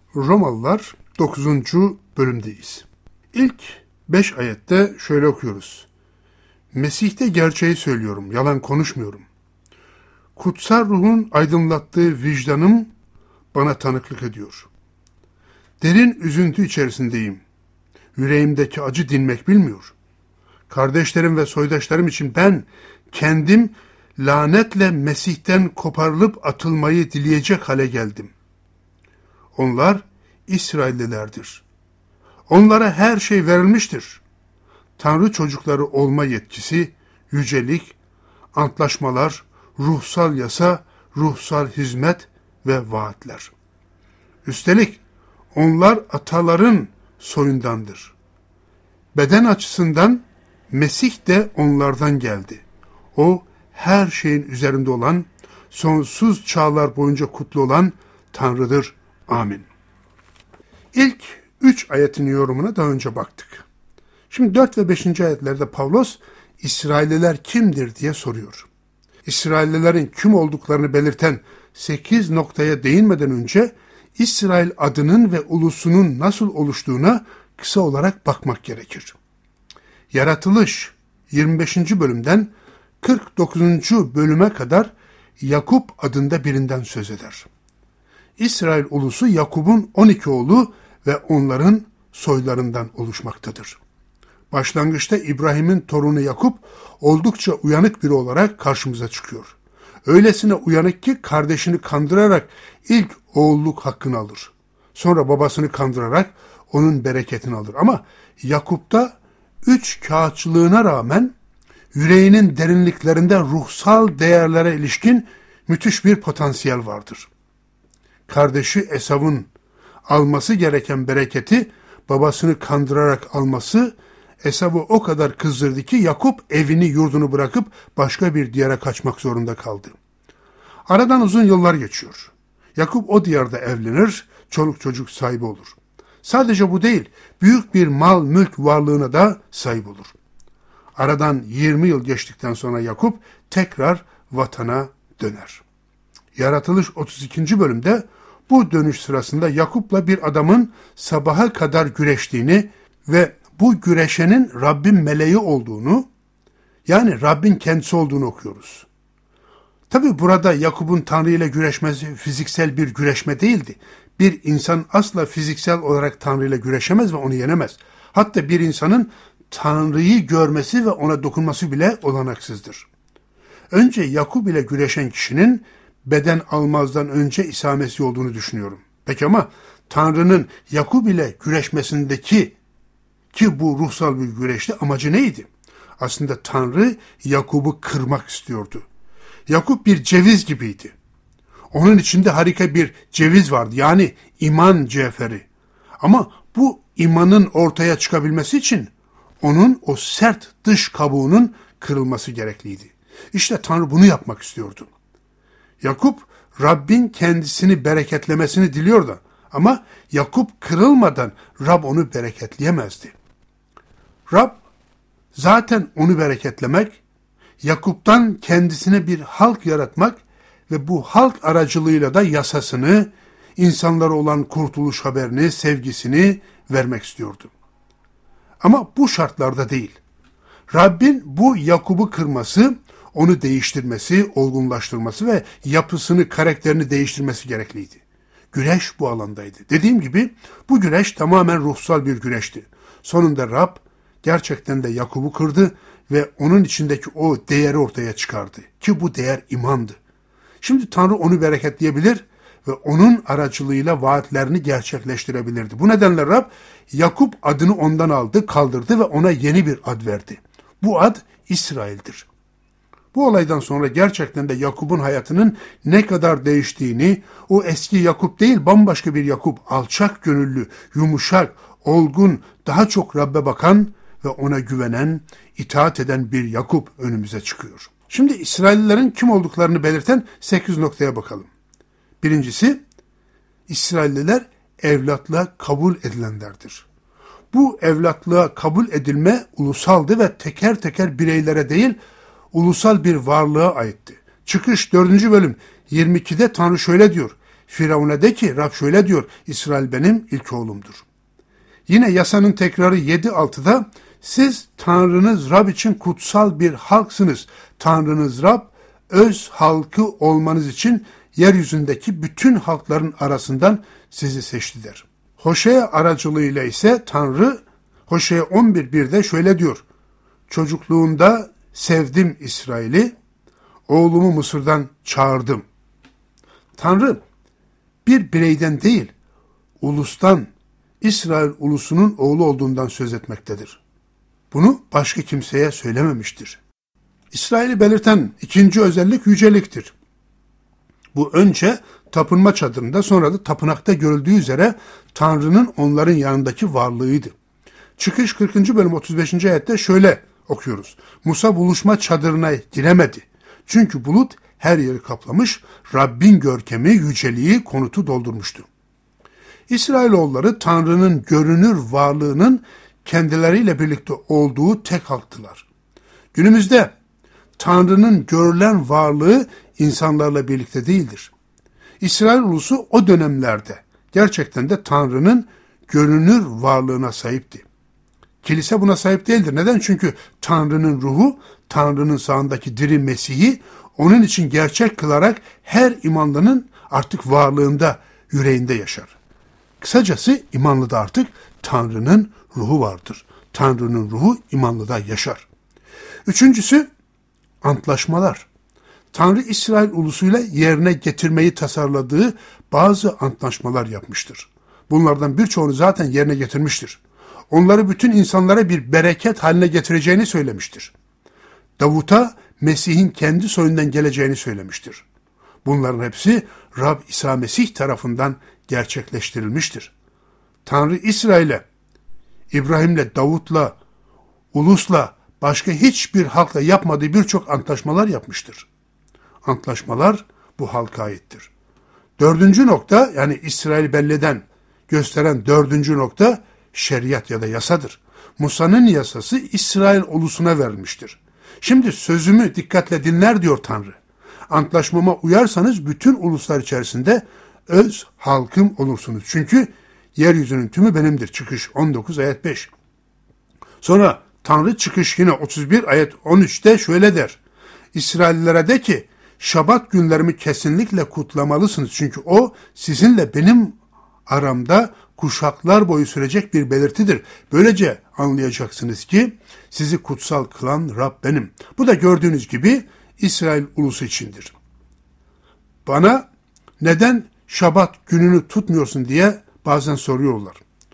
Romalılar 9. bölümdeyiz. İlk 5 ayette şöyle okuyoruz. Mesih'te gerçeği söylüyorum, yalan konuşmuyorum. Kutsal ruhun aydınlattığı vicdanım bana tanıklık ediyor. Derin üzüntü içerisindeyim. Yüreğimdeki acı dinmek bilmiyor. Kardeşlerim ve soydaşlarım için ben kendim lanetle Mesih'ten koparılıp atılmayı dileyecek hale geldim. Onlar İsraillilerdir. Onlara her şey verilmiştir. Tanrı çocukları olma yetkisi, yücelik, antlaşmalar, ruhsal yasa, ruhsal hizmet ve vaatler. Üstelik onlar ataların soyundandır. Beden açısından Mesih de onlardan geldi. O her şeyin üzerinde olan, sonsuz çağlar boyunca kutlu olan Tanrı'dır. Amin. İlk 3 ayetin yorumuna daha önce baktık. Şimdi 4 ve 5. ayetlerde Pavlos, İsrailliler kimdir diye soruyor. İsraillilerin kim olduklarını belirten 8 noktaya değinmeden önce, İsrail adının ve ulusunun nasıl oluştuğuna kısa olarak bakmak gerekir. Yaratılış 25. bölümden 49. bölüme kadar Yakup adında birinden söz eder. İsrail ulusu Yakup'un 12 oğlu ve onların soylarından oluşmaktadır. Başlangıçta İbrahim'in torunu Yakup oldukça uyanık biri olarak karşımıza çıkıyor. Öylesine uyanık ki kardeşini kandırarak ilk oğulluk hakkını alır. Sonra babasını kandırarak onun bereketini alır. Ama Yakup'ta 3 kağıtçılığına rağmen yüreğinin derinliklerinde ruhsal değerlere ilişkin müthiş bir potansiyel vardır. Kardeşi Esav'ın alması gereken bereketi babasını kandırarak alması Esav'ı o kadar kızdırdı ki Yakup evini yurdunu bırakıp başka bir diyara kaçmak zorunda kaldı. Aradan uzun yıllar geçiyor. Yakup o diyarda evlenir, çoluk çocuk sahibi olur. Sadece bu değil, büyük bir mal mülk varlığına da sahip olur. Aradan 20 yıl geçtikten sonra Yakup tekrar vatana döner. Yaratılış 32. bölümde bu dönüş sırasında Yakup'la bir adamın sabaha kadar güreştiğini ve bu güreşenin Rabbin meleği olduğunu, yani Rabbin kendisi olduğunu okuyoruz. Tabi burada Yakup'un Tanrı ile güreşmesi fiziksel bir güreşme değildi. Bir insan asla fiziksel olarak Tanrı ile güreşemez ve onu yenemez. Hatta bir insanın Tanrı'yı görmesi ve ona dokunması bile olanaksızdır. Önce Yakup ile güreşen kişinin beden almazdan önce İsa olduğunu düşünüyorum. Peki ama Tanrı'nın Yakup ile güreşmesindeki ki bu ruhsal bir güreşti amacı neydi? Aslında Tanrı Yakup'u kırmak istiyordu. Yakup bir ceviz gibiydi. Onun içinde harika bir ceviz vardı, yani iman cevheri. Ama bu imanın ortaya çıkabilmesi için onun o sert dış kabuğunun kırılması gerekliydi. İşte Tanrı bunu yapmak istiyordu. Yakup Rabbin kendisini bereketlemesini diliyordu ama Yakup kırılmadan Rab onu bereketleyemezdi. Rab zaten onu bereketlemek, Yakup'tan kendisine bir halk yaratmak ve bu halk aracılığıyla da yasasını, insanlara olan kurtuluş haberini, sevgisini vermek istiyordu. Ama bu şartlarda değil. Rabbin bu Yakup'u kırması, onu değiştirmesi, olgunlaştırması ve yapısını, karakterini değiştirmesi gerekliydi. Güreş bu alandaydı. Dediğim gibi bu güreş tamamen ruhsal bir güreşti. Sonunda Rab gerçekten de Yakup'u kırdı ve onun içindeki o değeri ortaya çıkardı. Ki bu değer imandı. Şimdi Tanrı onu bereketleyebilir ve onun aracılığıyla vaatlerini gerçekleştirebilirdi. Bu nedenle Rab Yakup adını ondan aldı, kaldırdı ve ona yeni bir ad verdi. Bu ad İsrail'dir. Bu olaydan sonra gerçekten de Yakup'un hayatının ne kadar değiştiğini, o eski Yakup değil bambaşka bir Yakup, alçak gönüllü, yumuşak, olgun, daha çok Rabbe bakan ve ona güvenen, itaat eden bir Yakup önümüze çıkıyor. Şimdi İsraillilerin kim olduklarını belirten 8 noktaya bakalım. Birincisi, İsrailliler evlatlığa kabul edilenlerdir. Bu evlatlığa kabul edilme ulusaldı ve teker teker bireylere değil, ulusal bir varlığa aitti. Çıkış 4. bölüm 22'de Tanrı şöyle diyor: Firavun'a de ki Rab şöyle diyor, İsrail benim ilk oğlumdur. Yine yasanın tekrarı 7.6'da siz Tanrınız Rab için kutsal bir halksınız. Tanrınız Rab öz halkı olmanız için yeryüzündeki bütün halkların arasından sizi seçti der. Hoşea aracılığıyla ise Tanrı Hoşea 11.1'de şöyle diyor. Çocukluğunda sevdim İsrail'i, oğlumu Mısır'dan çağırdım. Tanrı bir bireyden değil, ulustan, İsrail ulusunun oğlu olduğundan söz etmektedir. Bunu başka kimseye söylememiştir. İsrail'i belirten ikinci özellik yüceliktir. Bu önce tapınma çadırında, sonra da tapınakta görüldüğü üzere Tanrı'nın onların yanındaki varlığıydı. Çıkış 40. bölüm 35. ayette şöyle okuyoruz. Musa buluşma çadırına giremedi. Çünkü bulut her yeri kaplamış, Rabbin görkemi, yüceliği konutu doldurmuştu. İsrailoğulları Tanrı'nın görünür varlığının kendileriyle birlikte olduğu tek halktılar. Günümüzde Tanrı'nın görülen varlığı insanlarla birlikte değildir. İsrail ulusu o dönemlerde gerçekten de Tanrı'nın görünür varlığına sahipti. Kilise buna sahip değildir. Neden? Çünkü Tanrı'nın ruhu, Tanrı'nın sağındaki diri Mesih'i onun için gerçek kılarak her imanlının artık varlığında, yüreğinde yaşar. Kısacası imanlıda artık Tanrı'nın ruhu vardır. Tanrı'nın ruhu imanlıda yaşar. Üçüncüsü, antlaşmalar. Tanrı İsrail ulusuyla yerine getirmeyi tasarladığı bazı antlaşmalar yapmıştır. Bunlardan birçoğunu zaten yerine getirmiştir. Onları bütün insanlara bir bereket haline getireceğini söylemiştir. Davut'a Mesih'in kendi soyundan geleceğini söylemiştir. Bunların hepsi Rab İsa Mesih tarafından gerçekleştirilmiştir. Tanrı İsrail'e, İbrahim'le, Davut'la, ulusla, başka hiçbir halkla yapmadığı birçok antlaşmalar yapmıştır. Antlaşmalar bu halka aittir. Dördüncü nokta, yani İsrail belleden, gösteren dördüncü nokta şeriat ya da yasadır. Musa'nın yasası İsrail ulusuna verilmiştir. Şimdi sözümü dikkatle dinler diyor Tanrı. Antlaşmama uyarsanız bütün uluslar içerisinde öz halkım olursunuz. Çünkü yeryüzünün tümü benimdir. Çıkış 19 ayet 5. Sonra Tanrı Çıkış yine 31 ayet 13'te şöyle der. İsraillilere de ki Şabat günlerimi kesinlikle kutlamalısınız. Çünkü o sizinle benim aramda kuşaklar boyu sürecek bir belirtidir. Böylece anlayacaksınız ki sizi kutsal kılan Rab benim. Bu da gördüğünüz gibi İsrail ulusu içindir. Bana neden Şabat gününü tutmuyorsun diye bazen soruyorlar.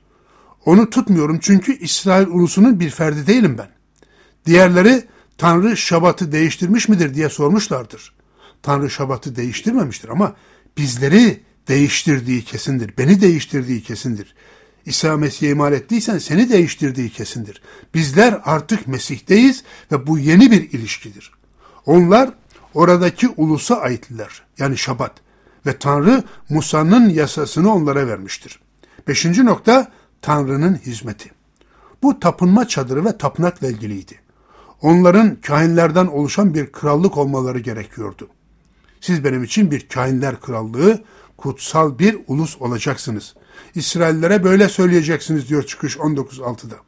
Onu tutmuyorum çünkü İsrail ulusunun bir ferdi değilim ben. Diğerleri Tanrı Şabat'ı değiştirmiş midir diye sormuşlardır. Tanrı Şabat'ı değiştirmemiştir ama bizleri değiştirdiği kesindir. Beni değiştirdiği kesindir. İsa Mesih'e iman ettiysen seni değiştirdiği kesindir. Bizler artık Mesih'teyiz ve bu yeni bir ilişkidir. Onlar oradaki ulusa aittiler. Yani Şabat. Ve Tanrı Musa'nın yasasını onlara vermiştir. Beşinci nokta Tanrı'nın hizmeti. Bu tapınma çadırı ve tapınakla ilgiliydi. Onların kahinlerden oluşan bir krallık olmaları gerekiyordu. Siz benim için bir kahinler krallığı, kutsal bir ulus olacaksınız. İsraillere böyle söyleyeceksiniz diyor Çıkış 19.6'da.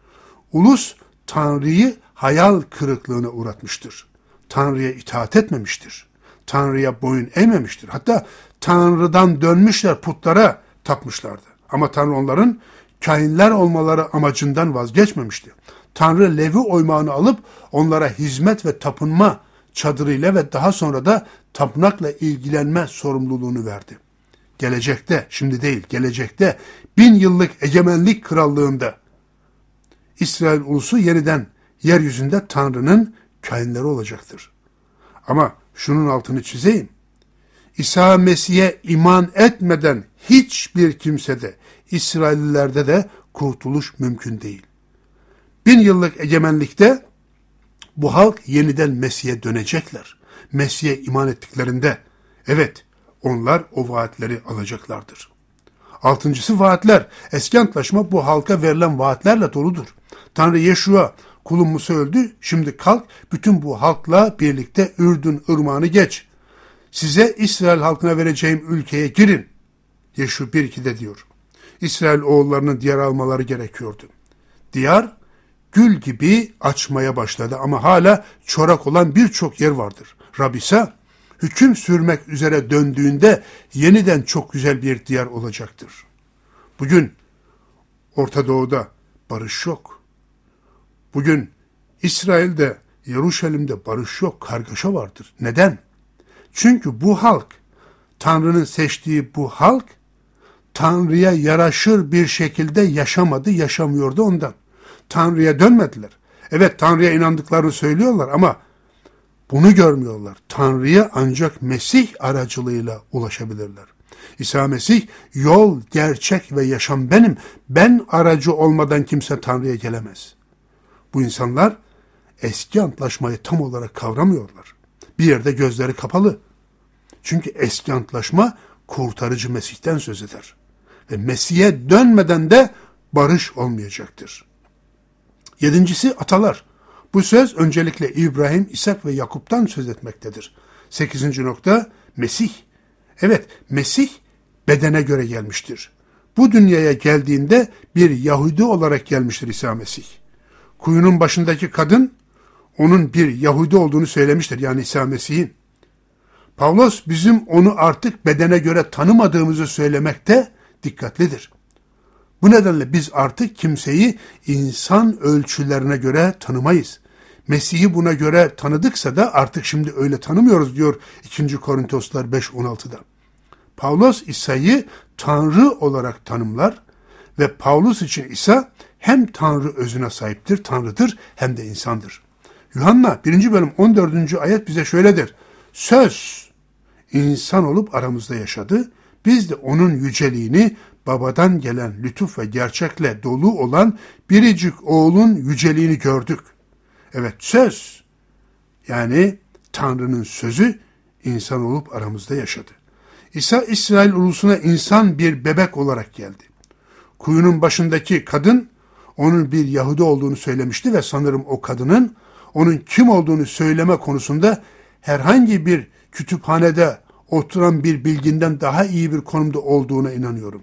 Ulus Tanrı'yı hayal kırıklığına uğratmıştır. Tanrı'ya itaat etmemiştir. Tanrı'ya boyun eğmemiştir. Hatta Tanrı'dan dönmüşler, putlara tapmışlardı. Ama Tanrı onların kahinler olmaları amacından vazgeçmemişti. Tanrı Levi oymağını alıp onlara hizmet ve tapınma çadırıyla ve daha sonra da tapınakla ilgilenme sorumluluğunu verdi. Gelecekte, şimdi değil, gelecekte 1000 yıllık egemenlik krallığında İsrail ulusu yeniden yeryüzünde Tanrı'nın kahinleri olacaktır. Ama şunun altını çizeyim. İsa Mesih'e iman etmeden hiçbir kimsede, İsraillilerde de kurtuluş mümkün değil. 1000 yıllık egemenlikte bu halk yeniden Mesih'e dönecekler. Mesih'e iman ettiklerinde, evet, onlar o vaatleri alacaklardır. Altıncısı vaatler. Eski antlaşma bu halka verilen vaatlerle doludur. Tanrı Yeşua, kulum Musa öldü, şimdi kalk, bütün bu halkla birlikte Ürdün ırmağını geç. Size İsrail halkına vereceğim ülkeye girin. Yeşu 1-2'de diyor. İsrail oğullarının diyar almaları gerekiyordu. Diyar gül gibi açmaya başladı ama hala çorak olan birçok yer vardır. Rab ise hüküm sürmek üzere döndüğünde yeniden çok güzel bir diyar olacaktır. Bugün Orta Doğu'da barış yok. Bugün İsrail'de, Yeruşalim'de barış yok, kargaşa vardır. Neden? Çünkü bu halk, Tanrı'nın seçtiği bu halk, Tanrı'ya yaraşır bir şekilde yaşamadı, yaşamıyordu ondan. Tanrı'ya dönmediler. Evet, Tanrı'ya inandıklarını söylüyorlar ama bunu görmüyorlar. Tanrı'ya ancak Mesih aracılığıyla ulaşabilirler. İsa Mesih, yol, gerçek ve yaşam benim. Ben aracı olmadan kimse Tanrı'ya gelemez. Bu insanlar eski antlaşmayı tam olarak kavramıyorlar. Bir yerde gözleri kapalı. Çünkü eski antlaşma kurtarıcı Mesih'ten söz eder. Ve Mesih'e dönmeden de barış olmayacaktır. 7. atalar. Bu söz öncelikle İbrahim, İshak ve Yakup'tan söz etmektedir. 8. nokta Mesih. Evet, Mesih bedene göre gelmiştir. Bu dünyaya geldiğinde bir Yahudi olarak gelmiştir İsa Mesih. Kuyunun başındaki kadın onun bir Yahudi olduğunu söylemiştir, yani İsa Mesih'in. Pavlos bizim onu artık bedene göre tanımadığımızı söylemekte dikkatlidir. Bu nedenle biz artık kimseyi insan ölçülerine göre tanımayız. Mesih'i buna göre tanıdıksa da artık şimdi öyle tanımıyoruz diyor 2. Korintoslar 5.16'da. Pavlos İsa'yı Tanrı olarak tanımlar ve Pavlos için İsa hem Tanrı özüne sahiptir, Tanrı'dır, hem de insandır. Yuhanna 1. bölüm 14. ayet bize şöyle der. Söz insan olup aramızda yaşadı. Biz de onun yüceliğini, babadan gelen lütuf ve gerçekle dolu olan biricik oğlun yüceliğini gördük. Evet, söz, yani Tanrı'nın sözü insan olup aramızda yaşadı. İsa İsrail ulusuna insan bir bebek olarak geldi. Kuyunun başındaki kadın onun bir Yahudi olduğunu söylemişti ve sanırım o kadının onun kim olduğunu söyleme konusunda herhangi bir kütüphanede oturan bir bilginden daha iyi bir konumda olduğuna inanıyorum.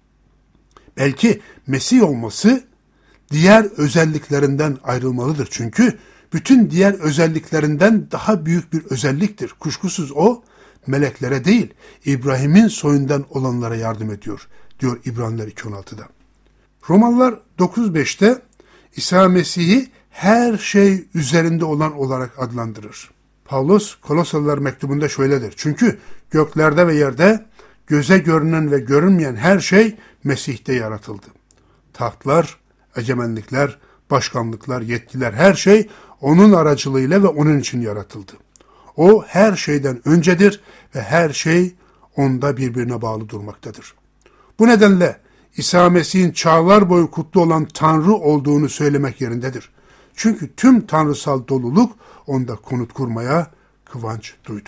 Belki Mesih olması diğer özelliklerinden ayrılmalıdır. Çünkü bütün diğer özelliklerinden daha büyük bir özelliktir. Kuşkusuz o meleklere değil, İbrahim'in soyundan olanlara yardım ediyor, diyor İbraniler 2.16'da. Romalılar 9.5'te İsa Mesih'i her şey üzerinde olan olarak adlandırır. Pavlos Kolosalılar mektubunda şöyledir. Çünkü göklerde ve yerde göze görünen ve görünmeyen her şey Mesih'te yaratıldı. Tahtlar, egemenlikler, başkanlıklar, yetkiler, her şey onun aracılığıyla ve onun için yaratıldı. O her şeyden öncedir ve her şey onda birbirine bağlı durmaktadır. Bu nedenle İsa Mesih'in çağlar boyu kutlu olan Tanrı olduğunu söylemek yerindedir. Çünkü tüm tanrısal doluluk onda konut kurmaya kıvanç duydu.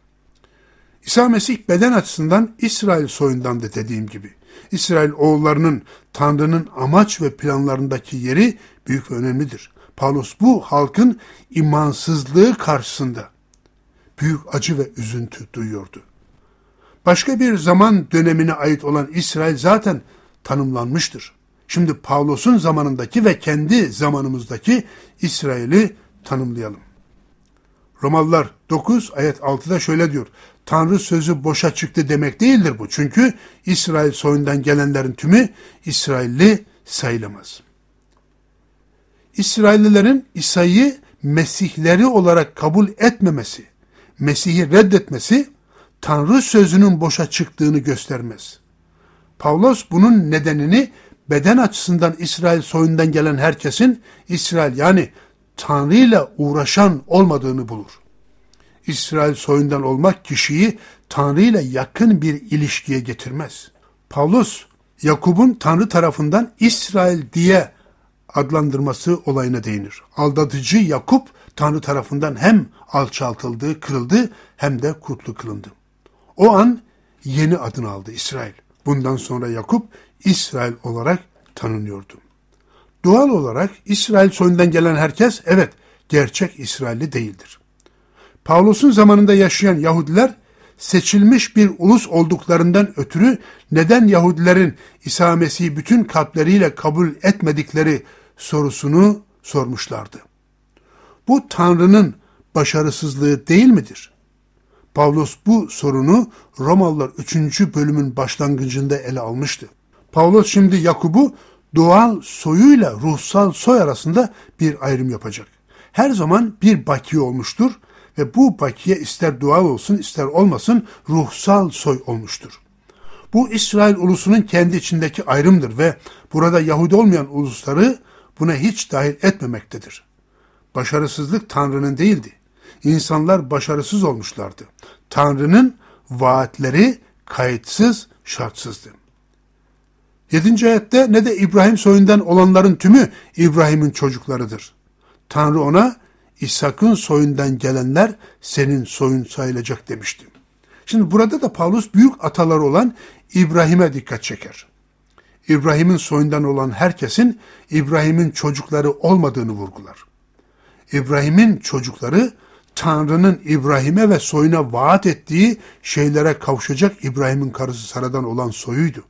İsa Mesih beden açısından İsrail soyundandı dediğim gibi. İsrail oğullarının Tanrı'nın amaç ve planlarındaki yeri büyük ve önemlidir. Pavlos bu halkın imansızlığı karşısında büyük acı ve üzüntü duyuyordu. Başka bir zaman dönemine ait olan İsrail zaten tanımlanmıştır. Şimdi Pavlos'un zamanındaki ve kendi zamanımızdaki İsrail'i tanımlayalım. Romalılar 9 ayet 6'da şöyle diyor. Tanrı sözü boşa çıktı demek değildir bu. Çünkü İsrail soyundan gelenlerin tümü İsrailli sayılamaz. İsraillilerin İsa'yı Mesihleri olarak kabul etmemesi, Mesih'i reddetmesi Tanrı sözünün boşa çıktığını göstermez. Pavlos bunun nedenini beden açısından İsrail soyundan gelen herkesin İsrail, yani Tanrı ile uğraşan olmadığını bulur. İsrail soyundan olmak kişiyi Tanrı ile yakın bir ilişkiye getirmez. Pavlos, Yakup'un Tanrı tarafından İsrail diye adlandırması olayına değinir. Aldatıcı Yakup Tanrı tarafından hem alçaltıldı, kırıldı hem de kutlu kılındı. O an yeni adını aldı İsrail. Bundan sonra Yakup İsrail olarak tanınıyordu. Doğal olarak İsrail soyundan gelen herkes evet gerçek İsrailli değildir. Pavlos'un zamanında yaşayan Yahudiler seçilmiş bir ulus olduklarından ötürü neden Yahudilerin İsa Mesih'i bütün kalpleriyle kabul etmedikleri sorusunu sormuşlardı. Bu Tanrı'nın başarısızlığı değil midir? Pavlos bu sorunu Romalılar 3. bölümün başlangıcında ele almıştı. Pavlos şimdi Yakup'u doğal soyuyla ruhsal soy arasında bir ayrım yapacak. Her zaman bir bakiye olmuştur ve bu bakiye ister doğal olsun ister olmasın ruhsal soy olmuştur. Bu İsrail ulusunun kendi içindeki ayrımdır ve burada Yahudi olmayan ulusları buna hiç dahil etmemektedir. Başarısızlık Tanrı'nın değildi. İnsanlar başarısız olmuşlardı. Tanrı'nın vaatleri kayıtsız, şartsızdı. 7. ayette ne de İbrahim soyundan olanların tümü İbrahim'in çocuklarıdır. Tanrı ona İshak'ın soyundan gelenler senin soyun sayılacak demişti. Şimdi burada da Pavlus büyük ataları olan İbrahim'e dikkat çeker. İbrahim'in soyundan olan herkesin İbrahim'in çocukları olmadığını vurgular. İbrahim'in çocukları Tanrı'nın İbrahim'e ve soyuna vaat ettiği şeylere kavuşacak İbrahim'in karısı Sara'dan olan soyuydu.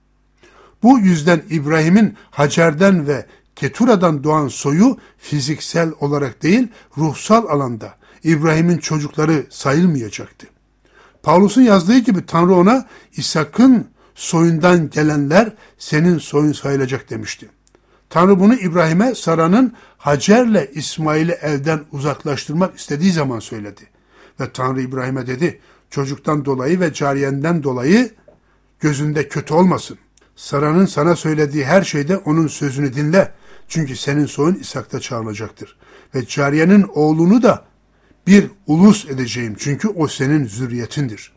Bu yüzden İbrahim'in Hacer'den ve Ketura'dan doğan soyu fiziksel olarak değil, ruhsal alanda İbrahim'in çocukları sayılmayacaktı. Pavlus'un yazdığı gibi Tanrı ona İshak'ın soyundan gelenler senin soyun sayılacak demişti. Tanrı bunu İbrahim'e Sara'nın Hacer'le İsmail'i evden uzaklaştırmak istediği zaman söyledi. Ve Tanrı İbrahim'e dedi, çocuktan dolayı ve cariyenden dolayı gözünde kötü olmasın. Sara'nın sana söylediği her şeyde onun sözünü dinle. Çünkü senin soyun İshak'ta çağrılacaktır. Ve cariyenin oğlunu da bir ulus edeceğim. Çünkü o senin zürriyetindir.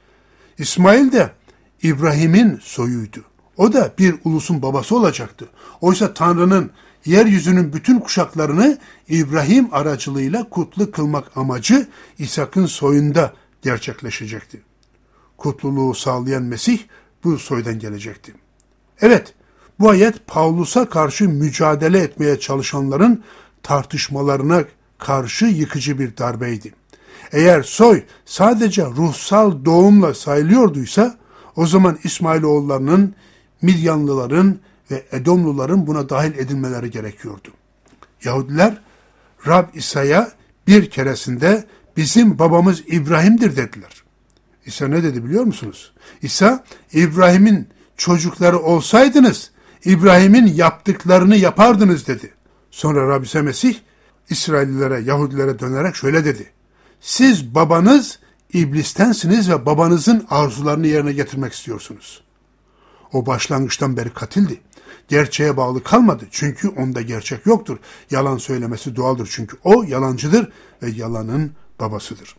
İsmail de İbrahim'in soyuydu. O da bir ulusun babası olacaktı. Oysa Tanrı'nın yeryüzünün bütün kuşaklarını İbrahim aracılığıyla kutlu kılmak amacı İshak'ın soyunda gerçekleşecekti. Kutluluğu sağlayan Mesih bu soydan gelecekti. Evet, bu ayet Pavlus'a karşı mücadele etmeye çalışanların tartışmalarına karşı yıkıcı bir darbeydi. Eğer soy sadece ruhsal doğumla sayılıyorduysa, o zaman İsmailoğullarının, Midyanlıların ve Edomluların buna dahil edilmeleri gerekiyordu. Yahudiler, Rab İsa'ya bir keresinde bizim babamız İbrahim'dir dediler. İsa ne dedi biliyor musunuz? İsa, İbrahim'in çocukları olsaydınız, İbrahim'in yaptıklarını yapardınız dedi. Sonra Rab İsa Mesih, İsraillilere, Yahudilere dönerek şöyle dedi. Siz babanız İblistensiniz ve babanızın arzularını yerine getirmek istiyorsunuz. O başlangıçtan beri katildi. Gerçeğe bağlı kalmadı. Çünkü onda gerçek yoktur. Yalan söylemesi doğaldır. Çünkü o yalancıdır ve yalanın babasıdır.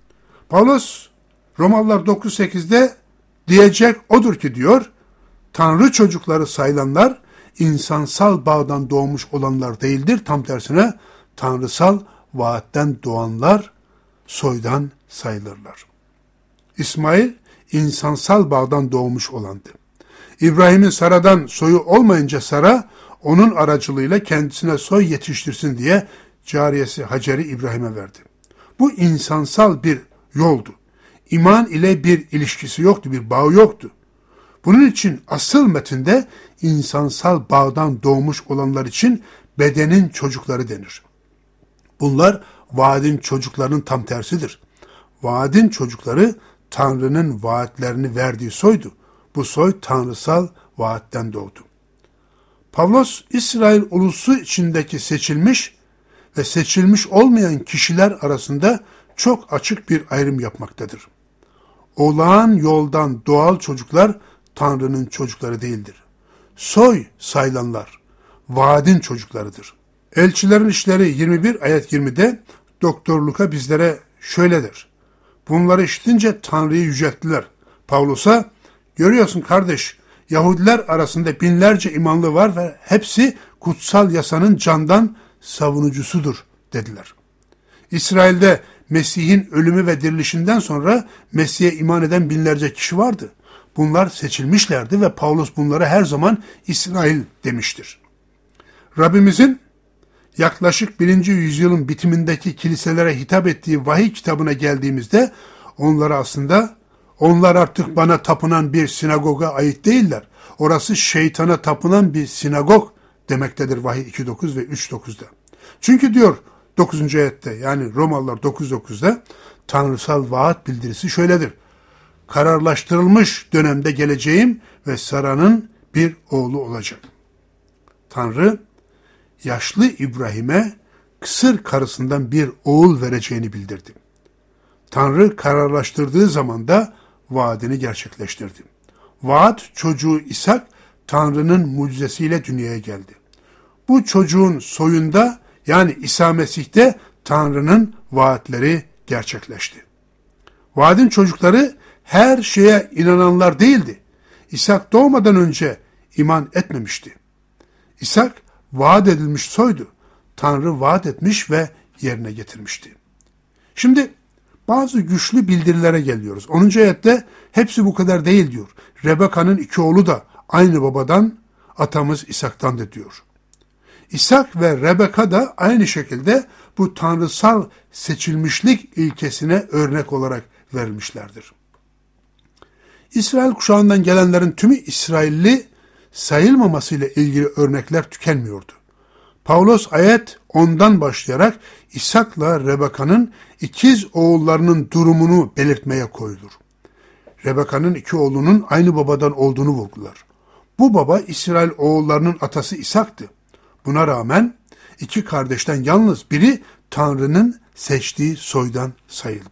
Pavlos Romalılar 9:8'de diyecek odur ki diyor, Tanrı çocukları sayılanlar insansal bağdan doğmuş olanlar değildir. Tam tersine tanrısal vaatten doğanlar soydan sayılırlar. İsmail insansal bağdan doğmuş olandı. İbrahim'in Sara'dan soyu olmayınca Sara onun aracılığıyla kendisine soy yetiştirsin diye cariyesi Hacer'i İbrahim'e verdi. Bu insansal bir yoldu. İman ile bir ilişkisi yoktu, bir bağı yoktu. Bunun için asıl metinde insansal bağdan doğmuş olanlar için bedenin çocukları denir. Bunlar vaadin çocuklarının tam tersidir. Vaadin çocukları Tanrı'nın vaatlerini verdiği soydu. Bu soy tanrısal vaatten doğdu. Pavlos, İsrail ulusu içindeki seçilmiş ve seçilmiş olmayan kişiler arasında çok açık bir ayrım yapmaktadır. Olağan yoldan doğal çocuklar Tanrı'nın çocukları değildir. Soy sayılanlar vaadin çocuklarıdır. Elçilerin İşleri 21 ayet 20'de Doktor Luka bizlere şöyle der. Bunları işitince Tanrı'yı yücelttiler. Pavlus'a görüyorsun kardeş, Yahudiler arasında binlerce imanlı var ve hepsi kutsal yasanın candan savunucusudur dediler. İsrail'de Mesih'in ölümü ve dirilişinden sonra Mesih'e iman eden binlerce kişi vardı. Bunlar seçilmişlerdi ve Pavlus bunlara her zaman İsrail demiştir. Rabbimizin yaklaşık 1. yüzyılın bitimindeki kiliselere hitap ettiği vahiy kitabına geldiğimizde onlar artık bana tapınan bir sinagoga ait değiller. Orası şeytana tapınan bir sinagog demektedir Vahiy 2.9 ve 3.9'da. Çünkü diyor 9. ayette, yani Romalılar 9.9'da tanrısal vaat bildirisi şöyledir. Kararlaştırılmış dönemde geleceğim ve Sara'nın bir oğlu olacak. Tanrı yaşlı İbrahim'e kısır karısından bir oğul vereceğini bildirdi. Tanrı kararlaştırdığı zaman da vaadini gerçekleştirdi. Vaat çocuğu İshak Tanrı'nın mucizesiyle dünyaya geldi. Bu çocuğun soyunda, yani İsa Mesih'te Tanrı'nın vaatleri gerçekleşti. Vaadin çocukları her şeye inananlar değildi. İshak doğmadan önce iman etmemişti. İshak vaat edilmiş soydu. Tanrı vaat etmiş ve yerine getirmişti. Şimdi bazı güçlü bildirilere geliyoruz. 10. ayette hepsi bu kadar değil diyor. Rebeka'nın 2 oğlu da aynı babadan, atamız İshak'tan diyor. İshak ve Rebeka da aynı şekilde bu tanrısal seçilmişlik ilkesine örnek olarak verilmişlerdir. İsrail kuşağından gelenlerin tümü İsrailli sayılmamasıyla ilgili örnekler tükenmiyordu. Pavlos ayet 10'dan başlayarak İshak'la Rebeka'nın ikiz oğullarının durumunu belirtmeye koyulur. Rebeka'nın 2 oğlunun aynı babadan olduğunu vurgular. Bu baba İsrail oğullarının atası İshak'tı. Buna rağmen 2 kardeşten yalnız biri Tanrı'nın seçtiği soydan sayıldı.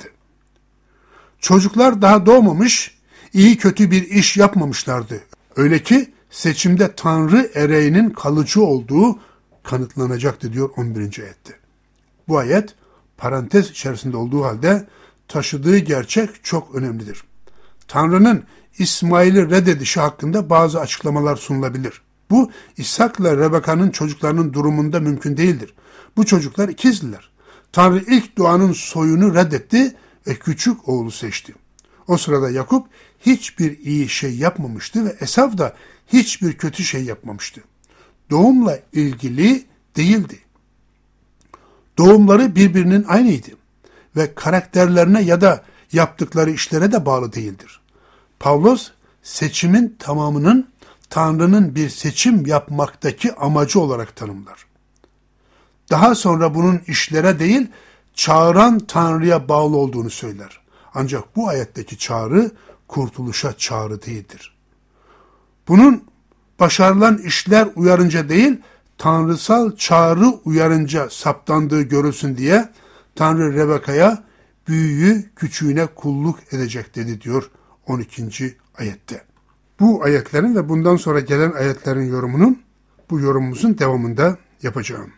Çocuklar daha doğmamış, iyi kötü bir iş yapmamışlardı. Öyle ki seçimde Tanrı ereğinin kalıcı olduğu kanıtlanacaktı diyor 11. ayette. Bu ayet parantez içerisinde olduğu halde taşıdığı gerçek çok önemlidir. Tanrı'nın İsmail'i reddedişi hakkında bazı açıklamalar sunulabilir. Bu İshak'la Rebeka'nın çocuklarının durumunda mümkün değildir. Bu çocuklar ikizdiler. Tanrı ilk doğanın soyunu reddetti ve küçük oğlu seçti. O sırada Yakup hiçbir iyi şey yapmamıştı ve Esav da hiçbir kötü şey yapmamıştı. Doğumla ilgili değildi. Doğumları birbirinin aynıydı ve karakterlerine ya da yaptıkları işlere de bağlı değildir. Pavlos seçimin tamamının Tanrı'nın bir seçim yapmaktaki amacı olarak tanımlar. Daha sonra bunun işlere değil, çağıran Tanrı'ya bağlı olduğunu söyler. Ancak bu ayetteki çağrı kurtuluşa çağrı değildir. Bunun başarılan işler uyarınca değil, tanrısal çağrı uyarınca saptandığı görülsün diye Tanrı Rebeka'ya büyüğü küçüğüne kulluk edecek dedi diyor 12. ayette. Bu ayetlerin ve bundan sonra gelen ayetlerin yorumunu bu yorumumuzun devamında yapacağım.